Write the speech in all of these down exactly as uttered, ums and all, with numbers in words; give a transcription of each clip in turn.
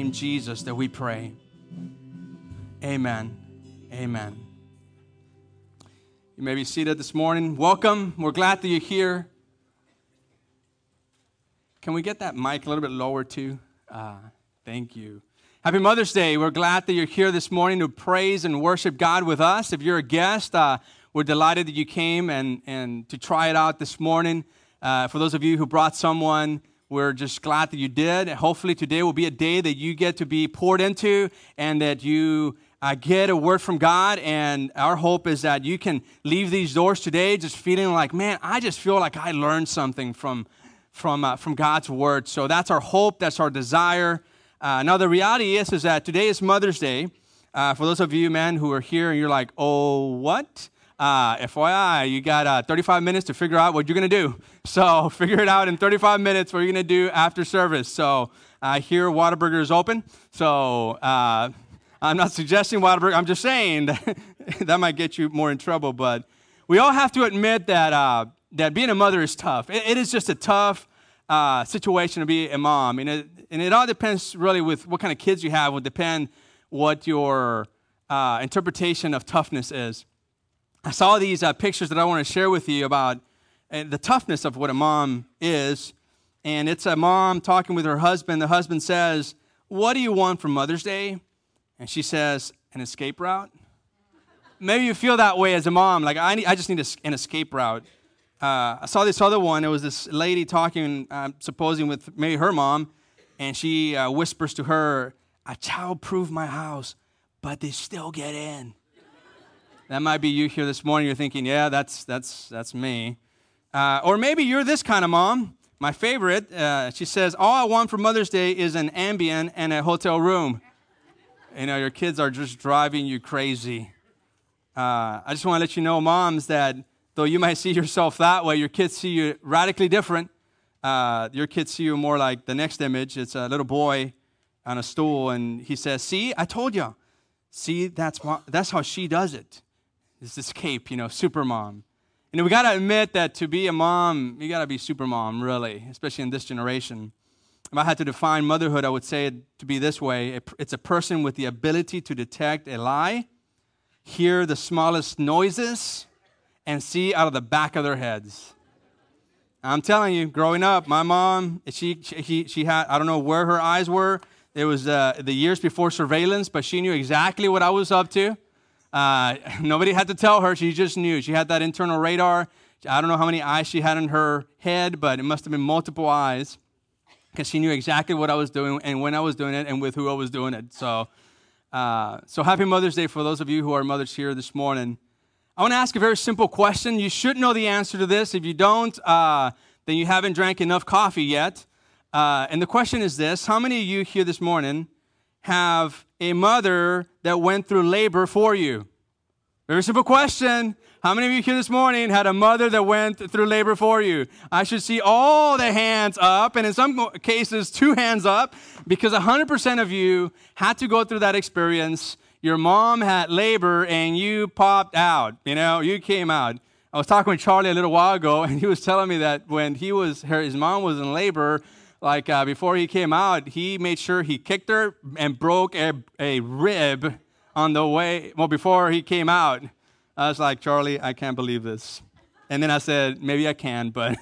name Jesus that we pray. Amen. Amen. You may be seated this morning. Welcome. We're glad that you're here. Can we get that mic a little bit lower too? Uh, thank you. Happy Mother's Day. We're glad that you're here this morning to praise and worship God with us. If you're a guest, uh, we're delighted that you came and, and to try it out this morning. Uh, for those of you who brought someone, we're just glad that you did. Hopefully today will be a day that you get to be poured into and that you uh, get a word from God. And our hope is that you can leave these doors today just feeling like, man, I just feel like I learned something from, from, uh, from God's word. So that's our hope. That's our desire. Uh, now, the reality is, is that today is Mother's Day. Uh, for those of you, men, who are here and you're like, oh, what? Uh, F Y I, you got uh, thirty-five minutes to figure out what you're going to do. So figure it out in thirty-five minutes what you're going to do after service. So I uh, hear Whataburger is open. So uh, I'm not suggesting Whataburger. I'm just saying that, that might get you more in trouble. But we all have to admit that uh, that being a mother is tough. It, it is just a tough uh, situation to be a mom. And it, and it all depends really with what kind of kids you have. It will depend what your uh, interpretation of toughness is. I saw these uh, pictures that I want to share with you about uh, the toughness of what a mom is. And it's a mom talking with her husband. The husband says, what do you want for Mother's Day? And she says, an escape route. Maybe you feel that way as a mom. Like, I, need, I just need a, an escape route. Uh, I saw this other one. It was this lady talking, uh, supposing with maybe her mom. And she uh, whispers to her, I child-proof my house, but they still get in. That might be you here this morning. You're thinking, yeah, that's that's that's me. Uh, or maybe you're this kind of mom. My favorite, uh, she says, all I want for Mother's Day is an Ambien and a hotel room. You know, your kids are just driving you crazy. Uh, I just want to let you know, moms, that though you might see yourself that way, your kids see you radically different. Uh, your kids see you more like the next image. It's a little boy on a stool, and he says, see, I told you. See, that's that's how she does it. It's this cape, you know, super mom. And we got to admit that to be a mom, you got to be super mom, really, especially in this generation. If I had to define motherhood, I would say it to be this way. It's a person with the ability to detect a lie, hear the smallest noises, and see out of the back of their heads. I'm telling you, growing up, my mom, she she, she had, I don't know where her eyes were. It was uh, the years before surveillance, but she knew exactly what I was up to. Uh, nobody had to tell her. She just knew. She had that internal radar. I don't know how many eyes she had in her head, but it must have been multiple eyes because she knew exactly what I was doing and when I was doing it and with who I was doing it. So, uh, so happy Mother's Day for those of you who are mothers here this morning. I want to ask a very simple question. You should know the answer to this. If you don't, uh, then you haven't drank enough coffee yet. Uh, and the question is this: how many of you here this morning have a mother that went through labor for you? Very simple question. How many of you here this morning had a mother that went through labor for you? I should see all the hands up, and in some cases, two hands up, because one hundred percent of you had to go through that experience. Your mom had labor, and you popped out. You know, you came out. I was talking with Charlie a little while ago, and he was telling me that when he was, her, his mom was in labor, like uh, before he came out, he made sure he kicked her and broke a, a rib on the way, well, before he came out. I was like, Charlie, I can't believe this. And then I said, maybe I can, but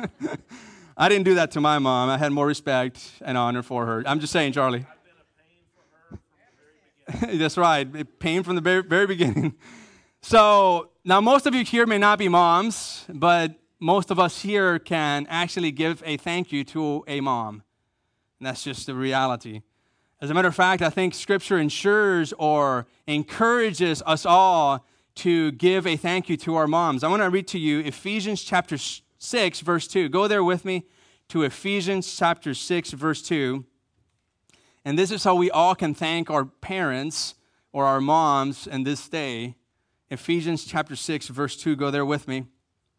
I didn't do that to my mom. I had more respect and honor for her. I'm just saying, Charlie. I've been a pain for her from the very beginning. That's right, pain from the very, very beginning. So now most of you here may not be moms, but most of us here can actually give a thank you to a mom. And that's just the reality. As a matter of fact, I think Scripture ensures or encourages us all to give a thank you to our moms. I want to read to you Ephesians chapter six, verse two. Go there with me to Ephesians chapter six, verse two. And this is how we all can thank our parents or our moms in this day. Ephesians chapter six, verse two. Go there with me.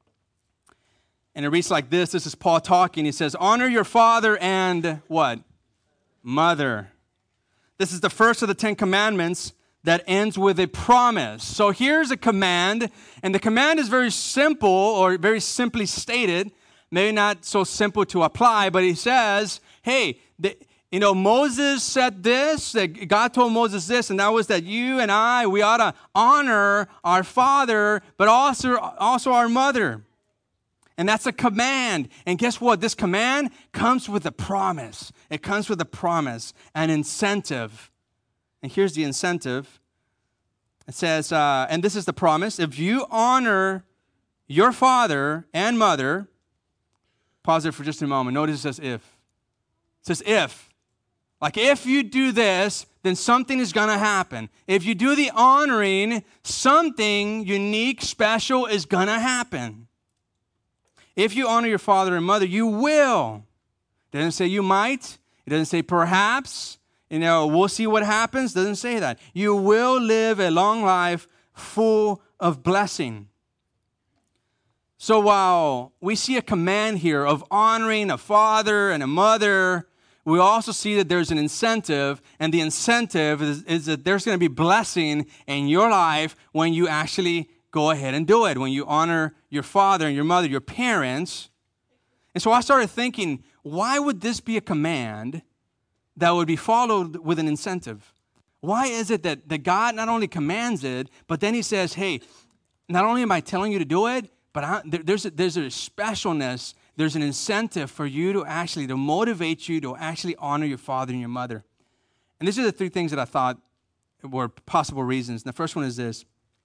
And it reads like this. This is Paul talking. He says, honor your father and what? Mother. This is the first of the Ten Commandments that ends with a promise. So here's a command, and the command is very simple or very simply stated, maybe not so simple to apply, but he says, hey, the, You know, Moses said this, that God told Moses this, and that was that you and I, we ought to honor our father, but also, also our mother. And that's a command. And guess what? This command comes with a promise. It comes with a promise, an incentive. And here's the incentive. It says, uh, and this is the promise, if you honor your father and mother, pause it for just a moment. Notice it says if. It says if. Like if you do this, then something is going to happen. If you do the honoring, something unique, special is going to happen. If you honor your father and mother, you will. It doesn't say you might. It doesn't say perhaps. You know, we'll see what happens. It doesn't say that. You will live a long life full of blessing. So while we see a command here of honoring a father and a mother, we also see that there's an incentive, and the incentive is, is that there's going to be blessing in your life when you actually go ahead and do it, when you honor your father and your mother, your parents. And so I started thinking, why would this be a command that would be followed with an incentive? Why is it that, that God not only commands it, but then he says, hey, not only am I telling you to do it, but I, there, there's, a, there's a specialness. There's an incentive for you to actually, to motivate you to actually honor your father and your mother. And these are the three things that I thought were possible reasons. And the first one is this.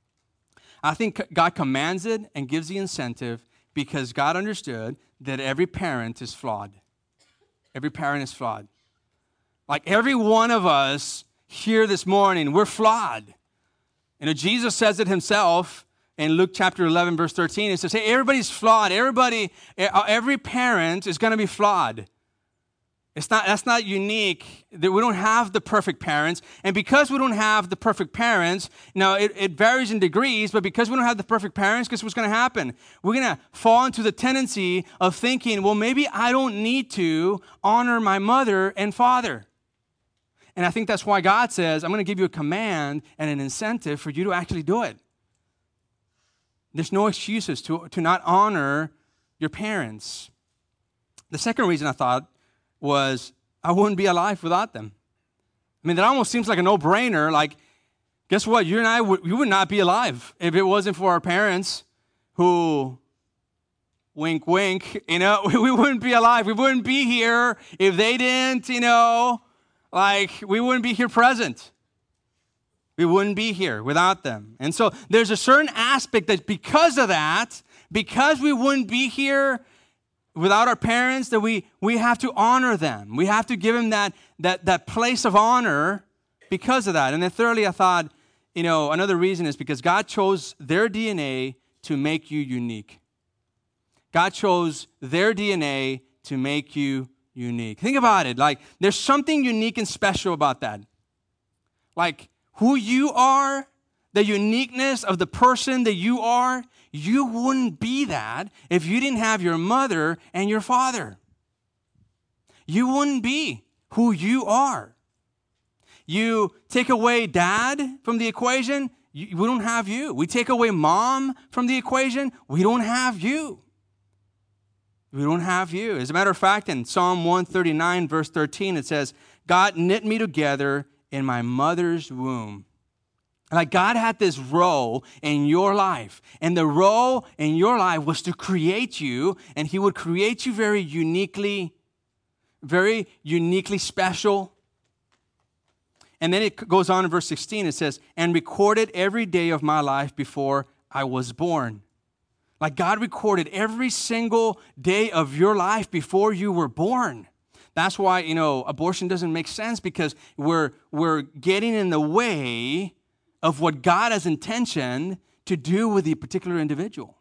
I think God commands it and gives the incentive because God understood that every parent is flawed. Every parent is flawed. Like every one of us here this morning, we're flawed. You know, Jesus says it himself. In Luke chapter eleven, verse thirteen, it says, hey, everybody's flawed. Everybody, every parent is going to be flawed. It's not, that's not unique. We don't have the perfect parents. And because we don't have the perfect parents, now it, it varies in degrees, but because we don't have the perfect parents, guess what's going to happen? We're going to fall into the tendency of thinking, well, maybe I don't need to honor my mother and father. And I think that's why God says, I'm going to give you a command and an incentive for you to actually do it. There's no excuses to, to not honor your parents. The second reason I thought was I wouldn't be alive without them. I mean, that almost seems like a no-brainer. Like, guess what? You and I, would, we would not be alive if it wasn't for our parents who, wink, wink, you know, we wouldn't be alive. We wouldn't be here if they didn't, you know, like, we wouldn't be here present. We wouldn't be here without them. And so there's a certain aspect that because of that, because we wouldn't be here without our parents, that we, we have to honor them. We have to give them that, that, that place of honor because of that. And then thirdly, I thought, you know, another reason is because God chose their D N A to make you unique. God chose their D N A to make you unique. Think about it. Like, there's something unique and special about that. Like, who you are, the uniqueness of the person that you are, you wouldn't be that if you didn't have your mother and your father. You wouldn't be who you are. You take away dad from the equation, you, we don't have you. We take away mom from the equation, we don't have you. We don't have you. As a matter of fact, in Psalm one thirty-nine, verse thirteen, it says, God knit me together in my mother's womb. Like God had this role in your life. And the role in your life was to create you. And he would create you very uniquely, very uniquely special. And then it goes on in verse sixteen. It says, and recorded every day of my life before I was born. Like God recorded every single day of your life before you were born. That's why, you know, abortion doesn't make sense because we're, we're getting in the way of what God has intentioned to do with the particular individual.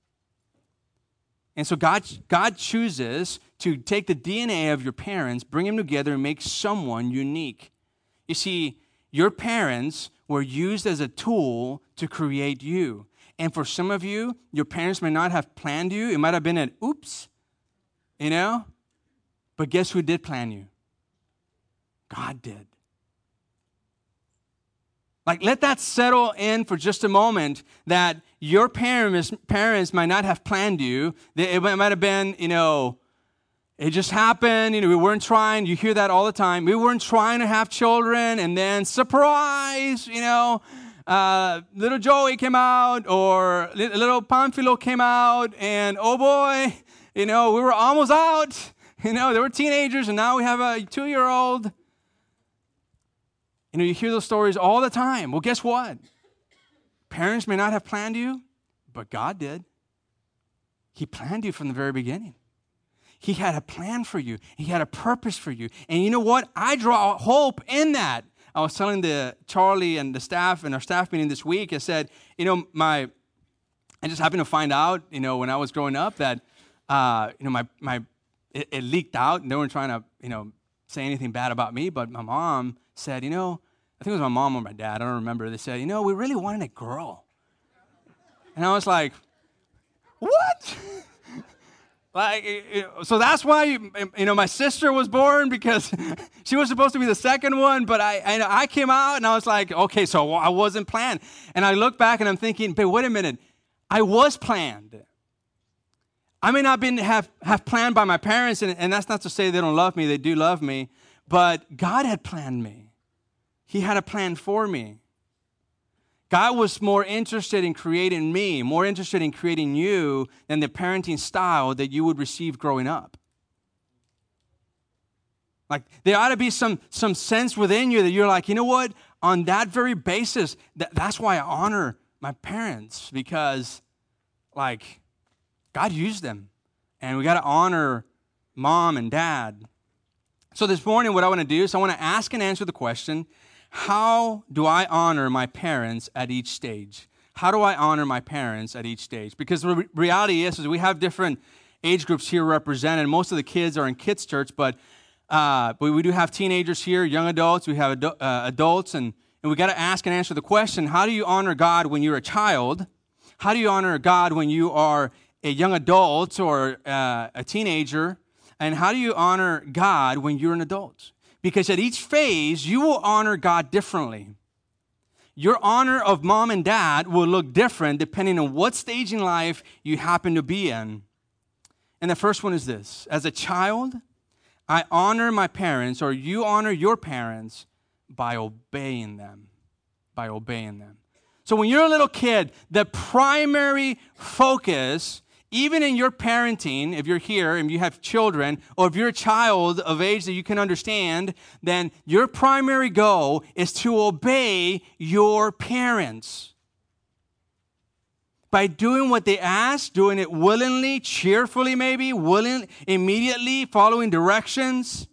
And so God, God chooses to take the D N A of your parents, bring them together, and make someone unique. You see, your parents were used as a tool to create you. And for some of you, your parents may not have planned you. It might have been an oops, you know? But guess who did plan you? God did. Like, let that settle in for just a moment that your parents, parents might not have planned you. It might have been, you know, It just happened. You know, we weren't trying. You hear that all the time. We weren't trying to have children, and then surprise, you know, uh, little Joey came out, or little Pamphilo came out, and oh boy, you know, we were almost out. You know, they were teenagers, and now we have a two-year-old. You know, you hear those stories all the time. Well, guess what? Parents may not have planned you, but God did. He planned you from the very beginning. He had a plan for you. He had a purpose for you. And you know what? I draw hope in that. I was telling the Charlie and the staff in our staff meeting this week, I said, you know, my, I just happened to find out, you know, when I was growing up that, uh, you know, my, my, it, it leaked out, and they weren't trying to, you know, say anything bad about me, but my mom said, you know, I think it was my mom or my dad, I don't remember. They said, you know, we really wanted a girl. And I was like, what? Like, so that's why, you know, my sister was born, because she was supposed to be the second one, but I, I I came out and I was like, okay, so I wasn't planned. And I look back and I'm thinking, but wait a minute, I was planned. I may not been have, have planned by my parents, and, and that's not to say they don't love me, they do love me, but God had planned me. He had a plan for me. God was more interested in creating me, more interested in creating you than the parenting style that you would receive growing up. Like, there ought to be some, some sense within you that you're like, you know what? On that very basis, that, that's why I honor my parents, because, like, God used them. And we got to honor mom and dad. So this morning, what I want to do is I want to ask and answer the question, how do I honor my parents at each stage? How do I honor my parents at each stage? Because the re- reality is, is we have different age groups here represented. Most of the kids are in kids' church, but uh, but we do have teenagers here, young adults. We have adu- uh, adults, and, and we got to ask and answer the question, how do you honor God when you're a child? How do you honor God when you are a young adult or uh, a teenager? And how do you honor God when you're an adult? Because at each phase, you will honor God differently. Your honor of mom and dad will look different depending on what stage in life you happen to be in. And the first one is this. As a child, I honor my parents, or you honor your parents by obeying them. By obeying them. So when you're a little kid, the primary focus, even in your parenting, if you're here and you have children, or if you're a child of age that you can understand, then your primary goal is to obey your parents. By doing what they ask, doing it willingly, cheerfully maybe, willing, immediately, following directions.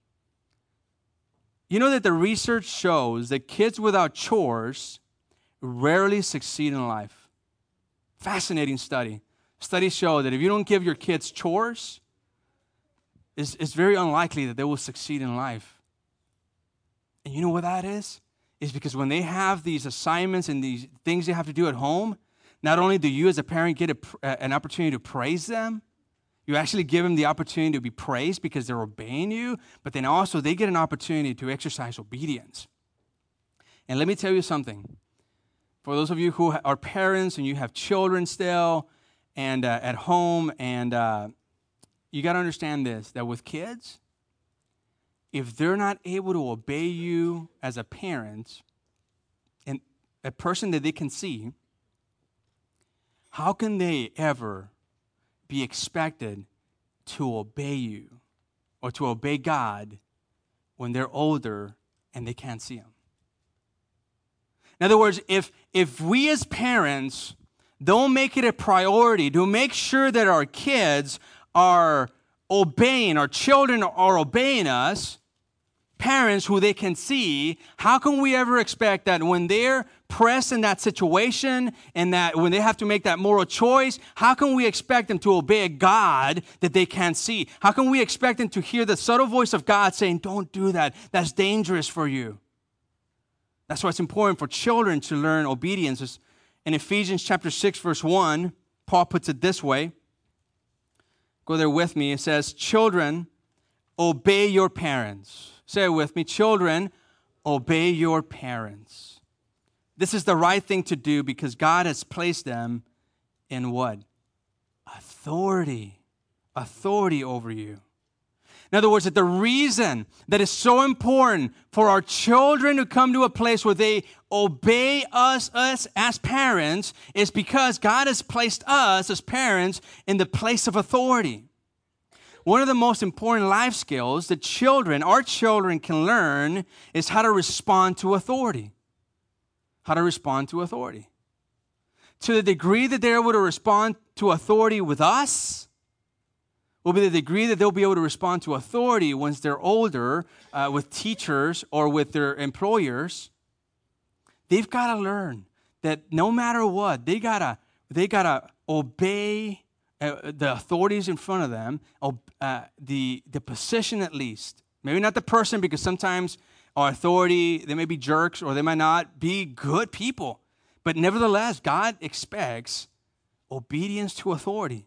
You know that the research shows that kids without chores rarely succeed in life. Fascinating study. Studies show that if you don't give your kids chores, it's, it's very unlikely that they will succeed in life. And you know what that is? It's because when they have these assignments and these things they have to do at home, not only do you as a parent get a, an opportunity to praise them, you actually give them the opportunity to be praised because they're obeying you, but then also they get an opportunity to exercise obedience. And let me tell you something. For those of you who are parents and you have children still, and uh, at home, and uh, you got to understand this, that with kids, if they're not able to obey you as a parent, and a person that they can see, how can they ever be expected to obey you or to obey God when they're older and they can't see Him? In other words, if if we as parents don't make it a priority to make sure that our kids are obeying, our children are obeying us, parents who they can see, how can we ever expect that when they're pressed in that situation and that when they have to make that moral choice, how can we expect them to obey a God that they can't see? How can we expect them to hear the subtle voice of God saying, don't do that, that's dangerous for you? That's why it's important for children to learn obedience. In Ephesians chapter six, verse one, Paul puts it this way. Go there with me. It says, children, obey your parents. Say it with me. Children, obey your parents. This is the right thing to do because God has placed them in what? Authority. Authority over you. In other words, that the reason that it's so important for our children to come to a place where they obey us, us as parents is because God has placed us as parents in the place of authority. One of the most important life skills that children, our children can learn is how to respond to authority. How to respond to authority. To the degree that they're able to respond to authority with us, will be the degree that they'll be able to respond to authority once they're older uh, with teachers or with their employers. They've got to learn that no matter what, they gotta they gotta obey uh, the authorities in front of them, uh, the the position at least. Maybe not the person, because sometimes our authority, they may be jerks or they might not be good people, but nevertheless, God expects obedience to authority.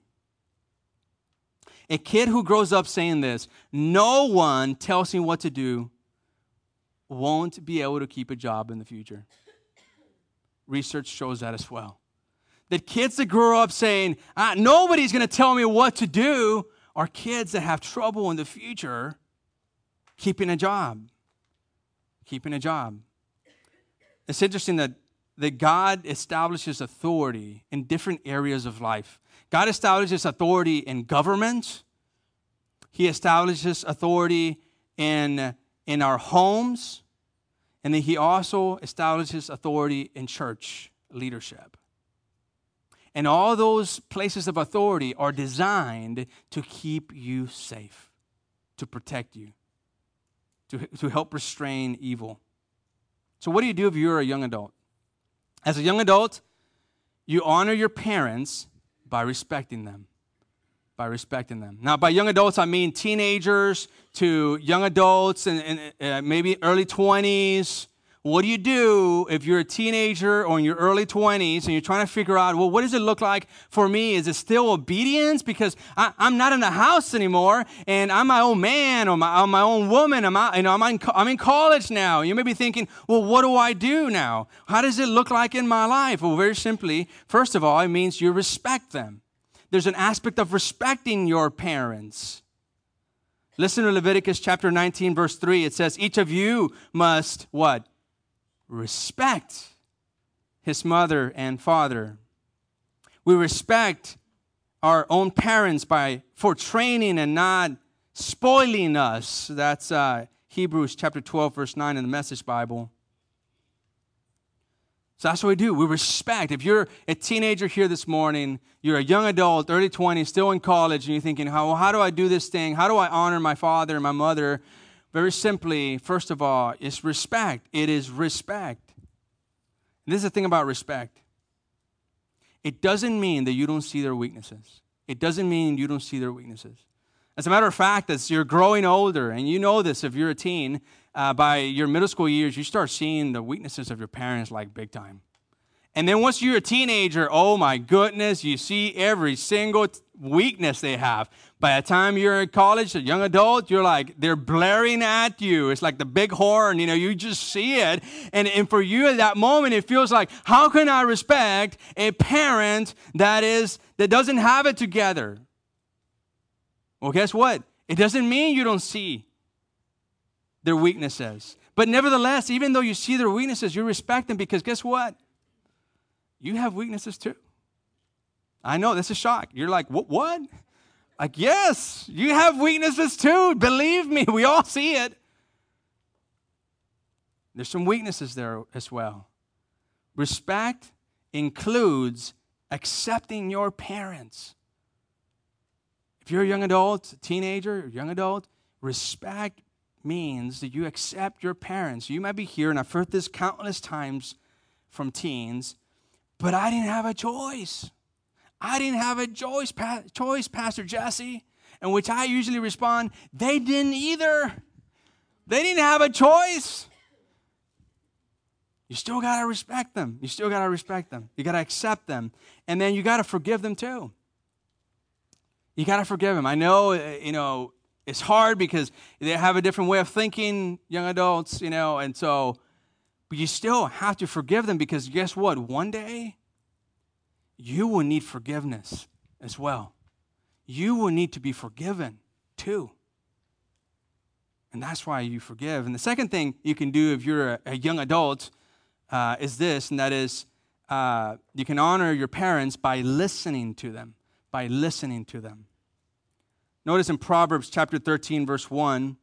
A kid who grows up saying this, no one tells him what to do, won't be able to keep a job in the future. Research shows that as well. That kids that grow up saying, ah, nobody's going to tell me what to do, are kids that have trouble in the future keeping a job. Keeping a job. It's interesting that, that God establishes authority in different areas of life. God establishes authority in government. He establishes authority in, in our homes. And then he also establishes authority in church leadership. And all those places of authority are designed to keep you safe, to protect you, to, to help restrain evil. So what do you do if you're a young adult? As a young adult, you honor your parents by respecting them. By respecting them. Now, by young adults, I mean teenagers to young adults and, and uh, maybe early twenties. What do you do if you're a teenager or in your early twenties and you're trying to figure out, well, what does it look like for me? Is it still obedience? Because I, I'm not in the house anymore, and I'm my own man or my, I'm my own woman. I'm, out, you know, I'm, in, I'm in college now. You may be thinking, well, what do I do now? How does it look like in my life? Well, very simply, first of all, it means you respect them. There's an aspect of respecting your parents. Listen to Leviticus chapter nineteen, verse three. It says, each of you must, what? Respect his mother and father. We respect our own parents by for training and not spoiling us. That's uh, Hebrews chapter twelve, verse nine in the Message Bible. So that's what we do. We respect. If you're a teenager here this morning, you're a young adult, early twenties, still in college, and you're thinking, how, how do I do this thing? How do I honor my father and my mother? Very simply, first of all, it's respect. It is respect. And this is the thing about respect. It doesn't mean that you don't see their weaknesses. It doesn't mean you don't see their weaknesses. As a matter of fact, as you're growing older, and you know this if you're a teen, uh, by your middle school years, you start seeing the weaknesses of your parents like big time. And then once you're a teenager, oh my goodness, you see every single t- weakness they have. By the time you're in college, a young adult, you're like, they're blaring at you. It's like the big horn, you know, you just see it. And, and for you at that moment, it feels like, how can I respect a parent that is that doesn't have it together? Well, guess what? It doesn't mean you don't see their weaknesses. But nevertheless, even though you see their weaknesses, you respect them because guess what? You have weaknesses too. I know, this is a shock. You're like, what? What? Like, yes, you have weaknesses too. Believe me, we all see it. There's some weaknesses there as well. Respect includes accepting your parents. If you're a young adult, a teenager, a young adult, respect means that you accept your parents. You might be here, and I've heard this countless times from teens, but I didn't have a choice. I didn't have a choice, pa- choice, Pastor Jesse. In which I usually respond, they didn't either. They didn't have a choice. You still got to respect them. You still got to respect them. You got to accept them. And then you got to forgive them too. You got to forgive them. I know, you know, it's hard because they have a different way of thinking, young adults, you know, and so, but you still have to forgive them because guess what? One day, you will need forgiveness as well. You will need to be forgiven too. And that's why you forgive. And the second thing you can do if you're a, a young adult uh, is this, and that is uh, you can honor your parents by listening to them, by listening to them. Notice in Proverbs chapter thirteen, verse one,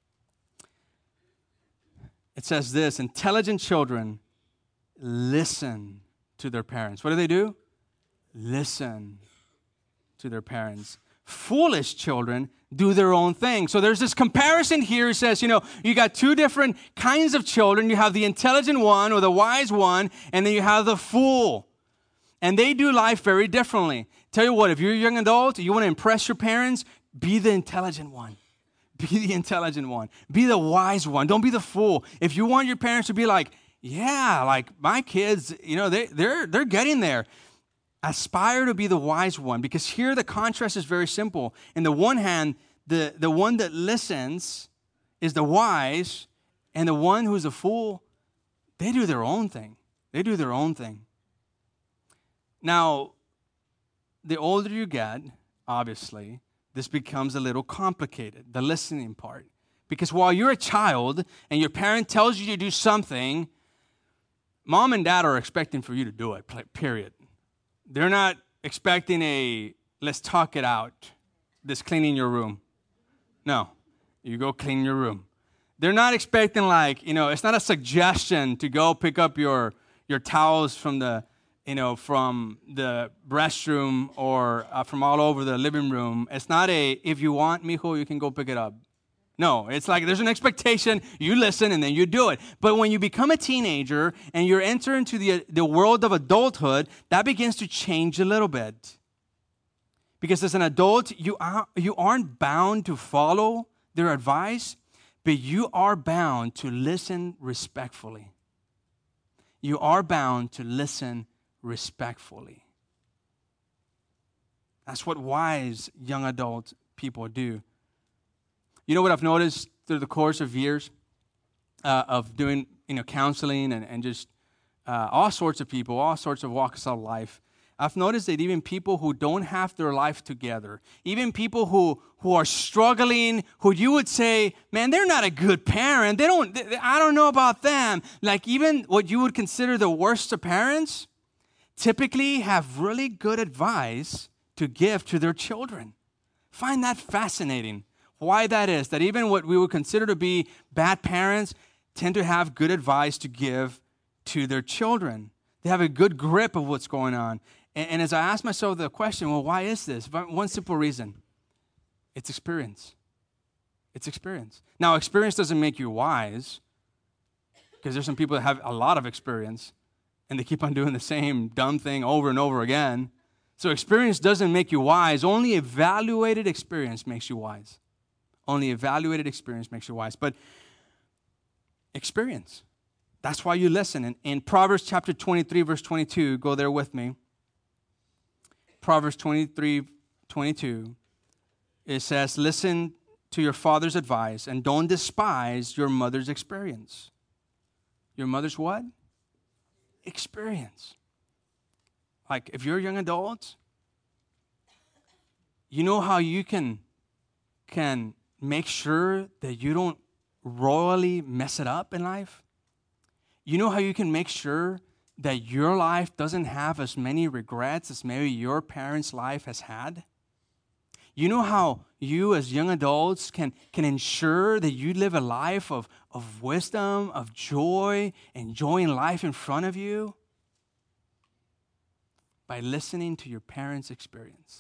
it says this, intelligent children listen to their parents. What do they do? Listen to their parents. Foolish children do their own thing. So there's this comparison here. It says, you know, you got two different kinds of children. You have the intelligent one or the wise one, and then you have the fool. And they do life very differently. Tell you what, if you're a young adult, you want to impress your parents, be the intelligent one. Be the intelligent one. Be the wise one. Don't be the fool. If you want your parents to be like, yeah, like my kids, you know, they, they're, they're getting there. Aspire to be the wise one, because here the contrast is very simple. In the one hand, the, the one that listens is the wise, and the one who's a fool, they do their own thing. They do their own thing. Now, the older you get, obviously, this becomes a little complicated, the listening part. Because while you're a child and your parent tells you to do something, mom and dad are expecting for you to do it, period. They're not expecting a, let's talk it out, this cleaning your room. No, you go clean your room. They're not expecting like, you know, it's not a suggestion to go pick up your, your towels from the, you know, from the restroom or uh, from all over the living room. It's not a, if you want, mijo, you can go pick it up. No, it's like there's an expectation, you listen, and then you do it. But when you become a teenager and you enter into the, the world of adulthood, that begins to change a little bit. Because as an adult, you, are, you aren't bound to follow their advice, but you are bound to listen respectfully. You are bound to listen respectfully. That's what wise young adult people do. You know what I've noticed through the course of years uh, of doing, you know, counseling and, and just uh, all sorts of people, all sorts of walks of life. I've noticed that even people who don't have their life together, even people who, who are struggling, who you would say, man, they're not a good parent. They don't, they, I don't know about them. Like even what you would consider the worst of parents, typically have really good advice to give to their children. Find that fascinating. Why that is, that even what we would consider to be bad parents tend to have good advice to give to their children. They have a good grip of what's going on. And, and as I ask myself the question, well, why is this? One simple reason. It's experience. It's experience. Now, experience doesn't make you wise, because there's some people that have a lot of experience, and they keep on doing the same dumb thing over and over again. So experience doesn't make you wise. Only evaluated experience makes you wise. Only evaluated experience makes you wise. But experience. That's why you listen. In, in Proverbs chapter twenty-three, verse twenty-two, go there with me. Proverbs twenty-three, twenty-two, it says, listen to your father's advice and don't despise your mother's experience. Your mother's what? Experience. Like if you're a young adult, you know how you can, can make sure that you don't royally mess it up in life? You know how you can make sure that your life doesn't have as many regrets as maybe your parents' life has had? You know how you as young adults can, can ensure that you live a life of, of wisdom, of joy, enjoying life in front of you? By listening to your parents' experience.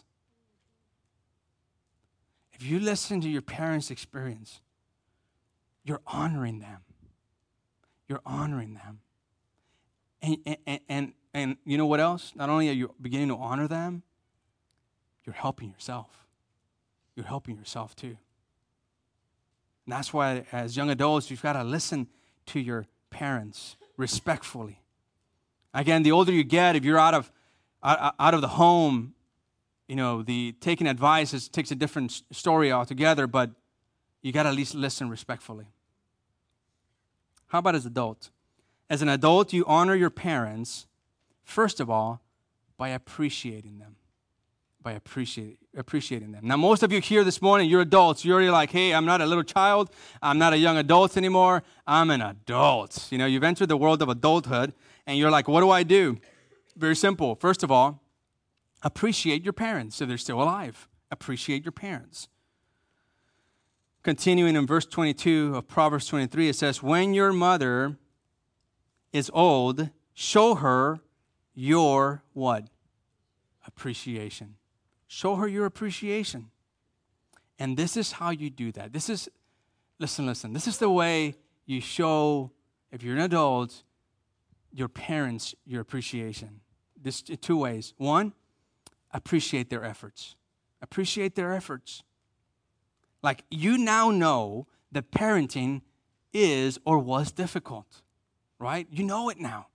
If you listen to your parents' experience, you're honoring them. You're honoring them. And, and, and, and you know what else? Not only are you beginning to honor them, you're helping yourself. You're helping yourself too. And that's why as young adults, you've got to listen to your parents respectfully. Again, the older you get, if you're out of out of the home, you know, the taking advice is, takes a different story altogether, but you got to at least listen respectfully. How about as adults? As an adult, you honor your parents, first of all, by appreciating them. by appreciate, appreciating them. Now, most of you here this morning, you're adults. You're already like, hey, I'm not a little child. I'm not a young adult anymore. I'm an adult. You know, you've entered the world of adulthood, and you're like, what do I do? Very simple. First of all, appreciate your parents if they're still alive. Appreciate your parents. Continuing in verse twenty-two of Proverbs twenty-three, it says, when your mother is old, show her your what? Appreciation. Show her your appreciation. And this is how you do that. This is, listen, listen, this is the way you show, if you're an adult, your parents your appreciation. This two ways. One, appreciate their efforts. Appreciate their efforts. Like, you now know that parenting is or was difficult, right? You know it now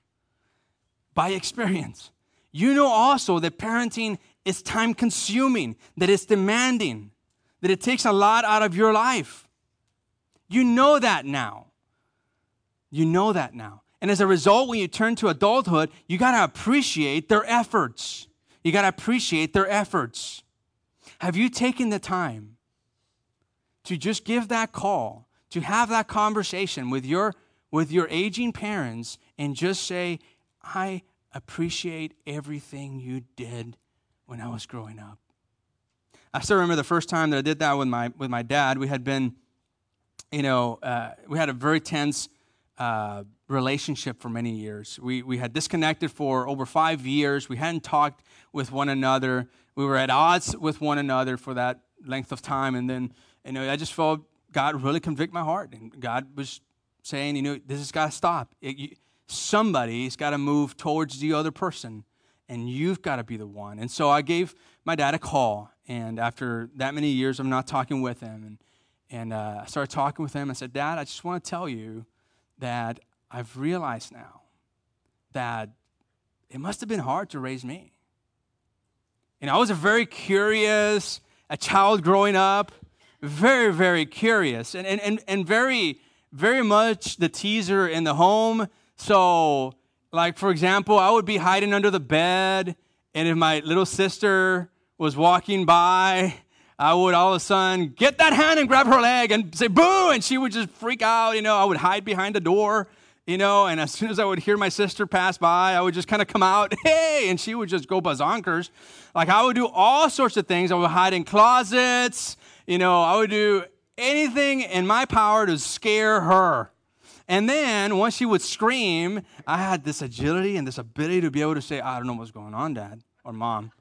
by experience. You know also that parenting is time-consuming, that it's demanding, that it takes a lot out of your life. You know that now. You know that now. And as a result, when you turn to adulthood, you got to appreciate their efforts. You got to appreciate their efforts. Have you taken the time to just give that call, to have that conversation with your, with your aging parents and just say, I appreciate everything you did when I was growing up? I still remember the first time that I did that with my with my dad. We had been, you know, uh, we had a very tense uh, relationship for many years. We we had disconnected for over five years. We hadn't talked with one another. We were at odds with one another for that length of time. And then, you know, I just felt God really convict my heart, and God was saying, you know, this has got to stop. It, you, somebody's got to move towards the other person, and you've got to be the one. And so I gave my dad a call, and after that many years of not talking with him, and, and uh, I started talking with him. I said, Dad, I just want to tell you that I've realized now that it must have been hard to raise me. And I was a very curious, a child growing up, very, very curious, and, and, and, and very, very much the teaser in the home. So, like, for example, I would be hiding under the bed, and if my little sister was walking by, I would all of a sudden get that hand and grab her leg and say, boo, and she would just freak out. You know, I would hide behind the door, you know, and as soon as I would hear my sister pass by, I would just kind of come out, hey, and she would just go bazonkers. Like, I would do all sorts of things. I would hide in closets, you know, I would do anything in my power to scare her. And then once she would scream, I had this agility and this ability to be able to say, I don't know what's going on, Dad or Mom.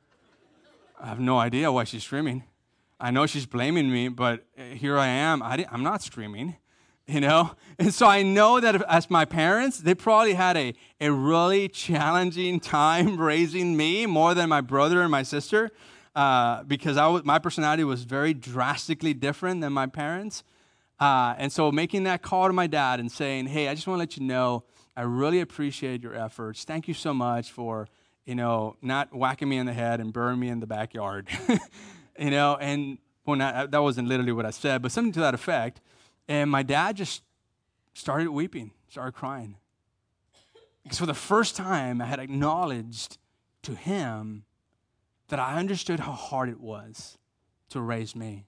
I have no idea why she's screaming. I know she's blaming me, but here I am. I I'm not screaming, you know? And so I know that as my parents, they probably had a, a really challenging time raising me more than my brother and my sister uh, because I was, my personality was very drastically different than my parents. Uh, and so making that call to my dad and saying, hey, I just want to let you know, I really appreciate your efforts. Thank you so much for, you know, not whacking me in the head and burning me in the backyard. You know, and well, not, that wasn't literally what I said, but something to that effect. And my dad just started weeping, started crying. Because for the first time, I had acknowledged to him that I understood how hard it was to raise me.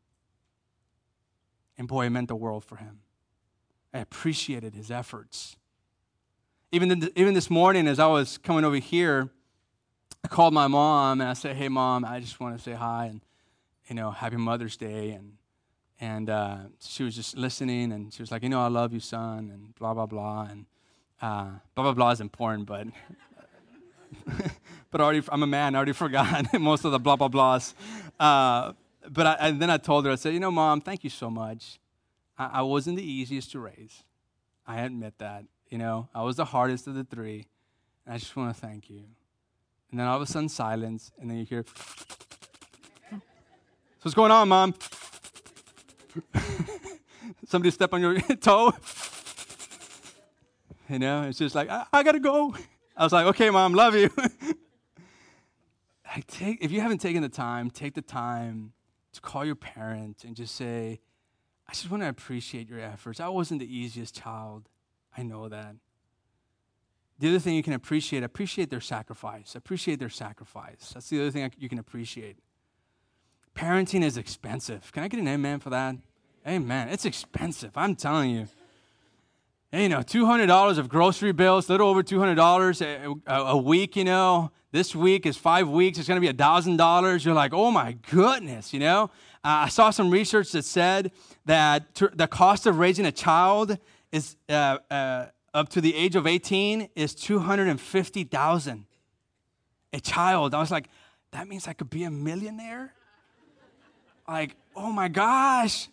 And boy, it meant the world for him. I appreciated his efforts. Even, the, even this morning, as I was coming over here, I called my mom, and I said, hey, Mom, I just want to say hi, and, you know, happy Mother's Day. And and uh, she was just listening, and she was like, you know, I love you, son, and blah, blah, blah. And uh, blah, blah, blah is important, but but already, I'm a man, I already forgot most of the blah, blah, blahs. Uh, but I, and then I told her, I said, you know, Mom, thank you so much. I, I wasn't the easiest to raise. I admit that. You know, I was the hardest of the three, and I just want to thank you. And then all of a sudden, silence, and then you hear, so what's going on, Mom? Somebody step on your toe? You know, it's just like, I, I got to go. I was like, okay, Mom, love you. I take, if you haven't taken the time, take the time to call your parent and just say, I just want to appreciate your efforts. I wasn't the easiest child. I know that. The other thing you can appreciate, appreciate their sacrifice. Appreciate their sacrifice. That's the other thing you can appreciate. Parenting is expensive. Can I get an amen for that? Amen. It's expensive. I'm telling you. And, you know, two hundred dollars of grocery bills, a little over two hundred dollars a, a, a week, you know. This week is five weeks. It's going to be one thousand dollars. You're like, oh, my goodness, you know. Uh, I saw some research that said that t- the cost of raising a child is uh, uh, up to the age of eighteen is two hundred fifty thousand dollars. A child. I was like, that means I could be a millionaire? Like, oh, my gosh.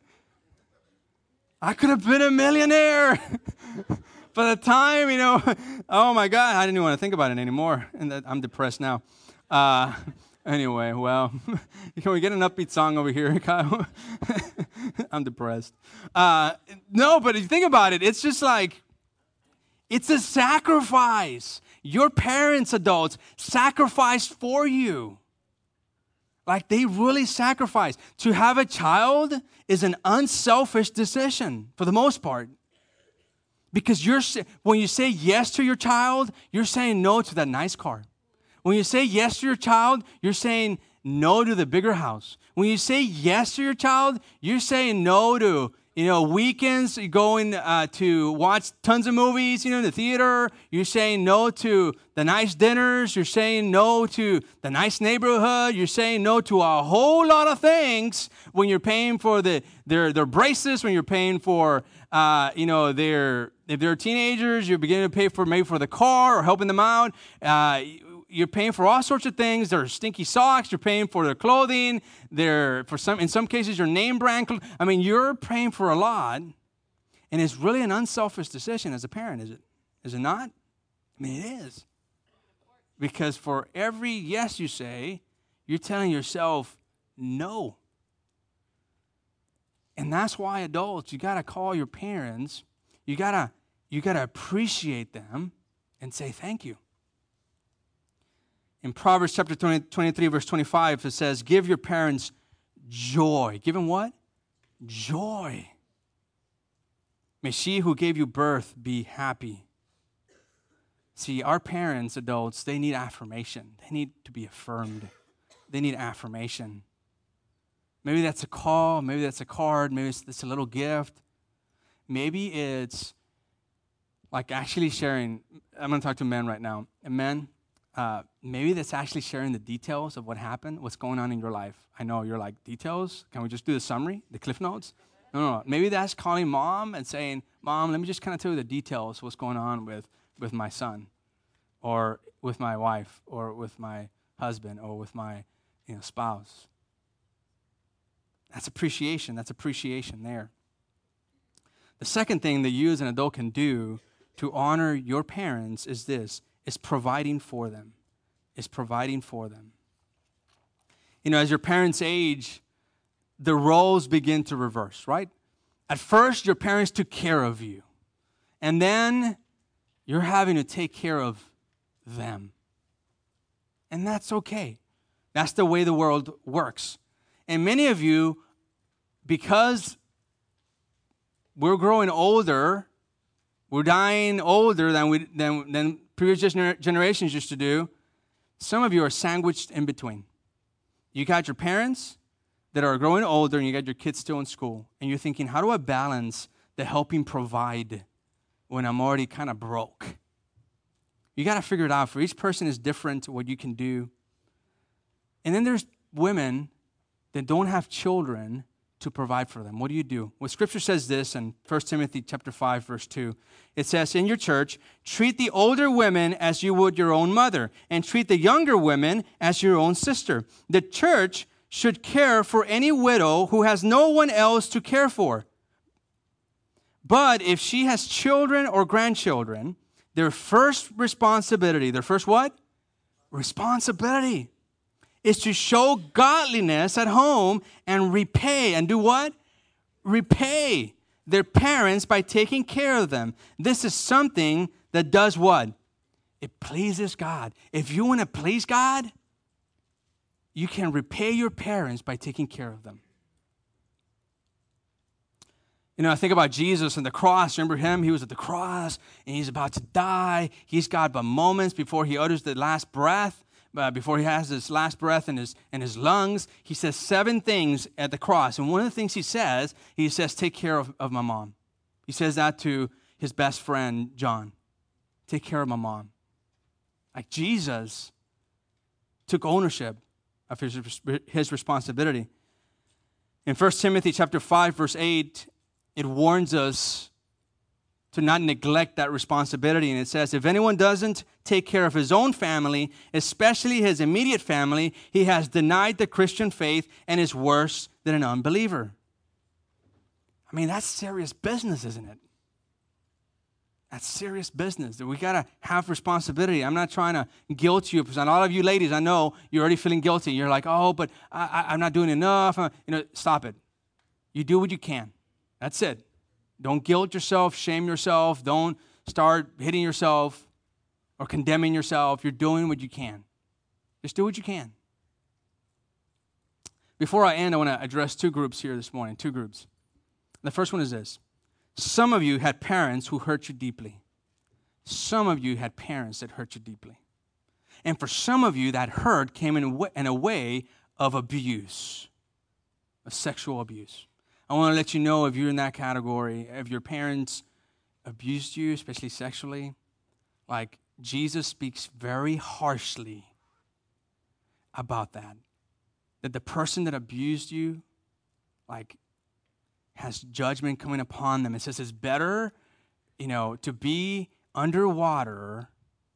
I could have been a millionaire. By the time, you know, oh my God, I didn't even want to think about it anymore. And that, I'm depressed now. Uh, anyway, well, can we get an upbeat song over here, Kyle? I'm depressed. Uh, no, but if you think about it, it's just like, it's a sacrifice. Your parents, adults, sacrificed for you. Like they really sacrifice. To have a child is an unselfish decision for the most part. Because you're when you say yes to your child, you're saying no to that nice car. When you say yes to your child, you're saying no to the bigger house. When you say yes to your child, you're saying no to, you know, weekends, going uh, to watch tons of movies, you know, in the theater. You're saying no to the nice dinners. You're saying no to the nice neighborhood. You're saying no to a whole lot of things when you're paying for the their their braces, when you're paying for, uh, you know, their, if they're teenagers, you're beginning to pay for maybe for the car or helping them out. Uh, You're paying for all sorts of things. Their stinky socks. You're paying for their clothing. They're for some, in some cases, your name brand. I mean, you're paying for a lot, and it's really an unselfish decision as a parent, is it? Is it not? I mean, it is. Because for every yes you say, you're telling yourself no. And that's why adults, you gotta call your parents. You gotta, you gotta appreciate them and say thank you. In Proverbs chapter twenty, twenty-three, verse twenty-five, it says, give your parents joy. Give them what? Joy. May she who gave you birth be happy. See, our parents, adults, they need affirmation. They need to be affirmed. They need affirmation. Maybe that's a call. Maybe that's a card. Maybe it's, it's a little gift. Maybe it's like actually sharing. I'm going to talk to men right now. And men, Uh, maybe that's actually sharing the details of what happened, what's going on in your life. I know you're like, details? Can we just do the summary, the cliff notes? No, no, no. Maybe that's calling mom and saying, Mom, let me just kind of tell you the details, what's going on with, with my son or with my wife or with my husband or with my you know, spouse. That's appreciation. That's appreciation there. The second thing that you as an adult can do to honor your parents is this. Is providing for them. Is providing for them. You know, as your parents age, the roles begin to reverse, right? At first, your parents took care of you. And then you're having to take care of them. And that's okay. That's the way the world works. And many of you, because we're growing older, we're dying older than we than than previous gener- generations used to do, some of you are sandwiched in between. You got your parents that are growing older, and you got your kids still in school. And you're thinking, how do I balance the helping provide when I'm already kind of broke? You got to figure it out. For each person is different what you can do. And then there's women that don't have children to provide for them. What do you do? Well, Scripture says this in First Timothy chapter five, verse two. It says, in your church, treat the older women as you would your own mother, and treat the younger women as your own sister. The church should care for any widow who has no one else to care for. But if she has children or grandchildren, their first responsibility, their first what? Responsibility is to show godliness at home and repay, and do what? Repay their parents by taking care of them. This is something that does what? It pleases God. If you want to please God, you can repay your parents by taking care of them. You know, I think about Jesus and the cross. Remember him? He was at the cross, and he's about to die. He's got but moments before he utters the last breath, uh, before he has his last breath in his, in his lungs. He says seven things at the cross. And one of the things he says, he says, take care of, of my mom. He says that to his best friend, John. Take care of my mom. Like Jesus took ownership of his, his responsibility. In First Timothy chapter five, verse eight, it warns us to not neglect that responsibility. And it says, if anyone doesn't take care of his own family, especially his immediate family, he has denied the Christian faith and is worse than an unbeliever. I mean, that's serious business, isn't it? That's serious business. We got to have responsibility. I'm not trying to guilt you. Because a lot of you ladies, I know you're already feeling guilty. You're like, oh, but I, I, I'm not doing enough. Uh, you know, stop it. You do what you can. That's it. Don't guilt yourself, shame yourself. Don't start hitting yourself or condemning yourself. You're doing what you can. Just do what you can. Before I end, I want to address two groups here this morning, two groups. The first one is this. Some of you had parents who hurt you deeply. Some of you had parents that hurt you deeply. And for some of you, that hurt came in a way, in a way of abuse, of sexual abuse. I want to let you know if you're in that category, if your parents abused you, especially sexually, like Jesus speaks very harshly about that. That the person that abused you, like, has judgment coming upon them. It says it's better, you know, to be underwater,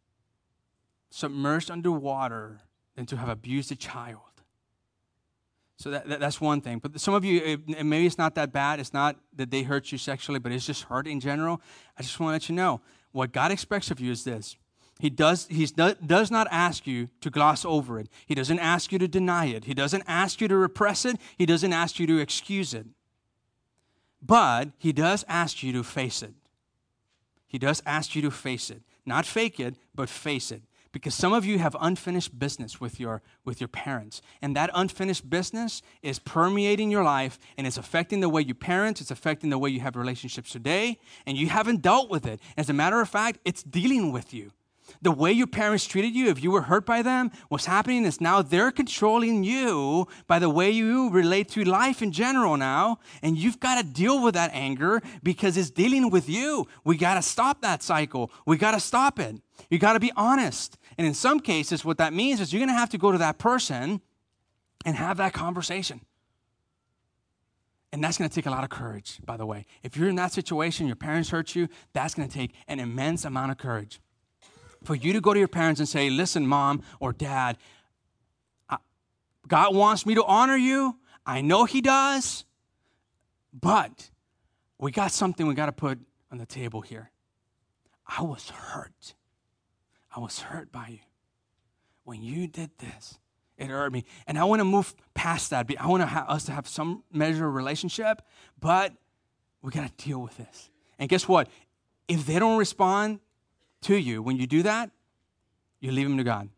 submerged underwater, than to have abused a child. So that, that that's one thing. But some of you, it, maybe it's not that bad. It's not that they hurt you sexually, but it's just hurt in general. I just want to let you know, what God expects of you is this. He does, he does not ask you to gloss over it. He doesn't ask you to deny it. He doesn't ask you to repress it. He doesn't ask you to excuse it. But he does ask you to face it. He does ask you to face it. Not fake it, but face it. Because some of you have unfinished business with your, with your parents. And that unfinished business is permeating your life, and it's affecting the way you parent. It's affecting the way you have relationships today. And you haven't dealt with it. As a matter of fact, it's dealing with you. The way your parents treated you, if you were hurt by them, what's happening is now they're controlling you by the way you relate to life in general now. And you've got to deal with that anger because it's dealing with you. We got to stop that cycle. We got to stop it. You got to be honest. And in some cases, what that means is you're going to have to go to that person and have that conversation. And that's going to take a lot of courage, by the way. If you're in that situation, your parents hurt you, that's going to take an immense amount of courage. For you to go to your parents and say, listen, mom or dad, I, God wants me to honor you. I know he does. But we got something we got to put on the table here. I was hurt. I was hurt by you. When you did this, it hurt me. And I want to move past that. I want to have us to have some measure of relationship, but we got to deal with this. And guess what? If they don't respond to you, when you do that, you leave them to God.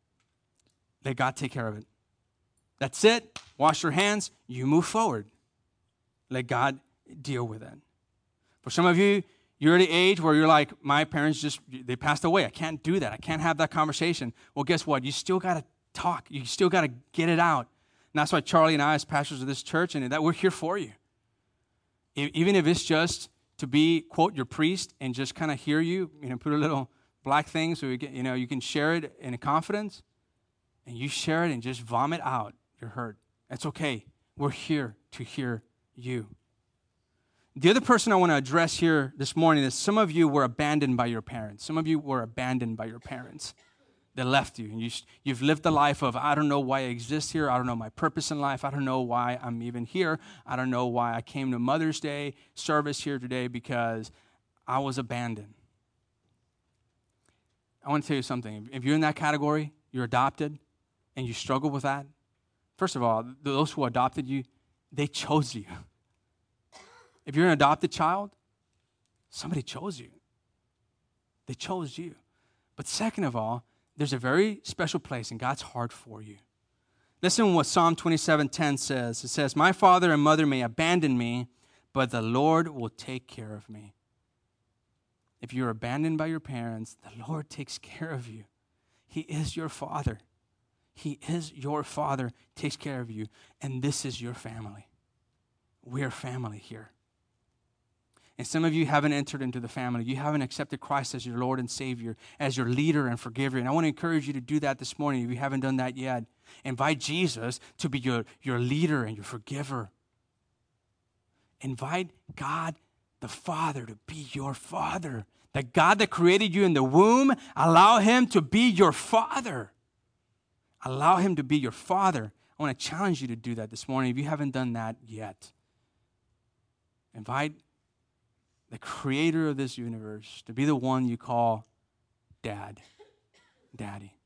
Let God take care of it. That's it. Wash your hands. You move forward. Let God deal with it. For some of you, you're at the age where you're like, my parents just, they passed away. I can't do that. I can't have that conversation. Well, guess what? You still got to talk. You still got to get it out. And that's why Charlie and I, as pastors of this church, and that we're here for you. Even if it's just to be, quote, your priest and just kind of hear you, you know, put a little black thing so we get, you know, you can share it in confidence, and you share it and just vomit out your hurt. That's okay. We're here to hear you. The other person I want to address here this morning is some of you were abandoned by your parents. Some of you were abandoned by your parents. They left you, and you, you've lived the life of, I don't know why I exist here. I don't know my purpose in life. I don't know why I'm even here. I don't know why I came to Mother's Day service here today because I was abandoned. I want to tell you something. If you're in that category, you're adopted, and you struggle with that, first of all, those who adopted you, they chose you. If you're an adopted child, somebody chose you. They chose you. But second of all, there's a very special place in God's heart for you. Listen to what Psalm twenty-seven ten says. It says, my father and mother may abandon me, but but the Lord will take care of me. If you're abandoned by your parents, the Lord takes care of you. He is your Father. He is your Father, takes care of you, and this is your family. We're family here. And some of you haven't entered into the family. You haven't accepted Christ as your Lord and Savior, as your leader and forgiver. And I want to encourage you to do that this morning if you haven't done that yet. Invite Jesus to be your, your leader and your forgiver. Invite God the Father to be your Father. The God that created you in the womb, allow Him to be your Father. Allow Him to be your Father. I want to challenge you to do that this morning if you haven't done that yet. Invite the Creator of this universe to be the one you call Dad, Daddy.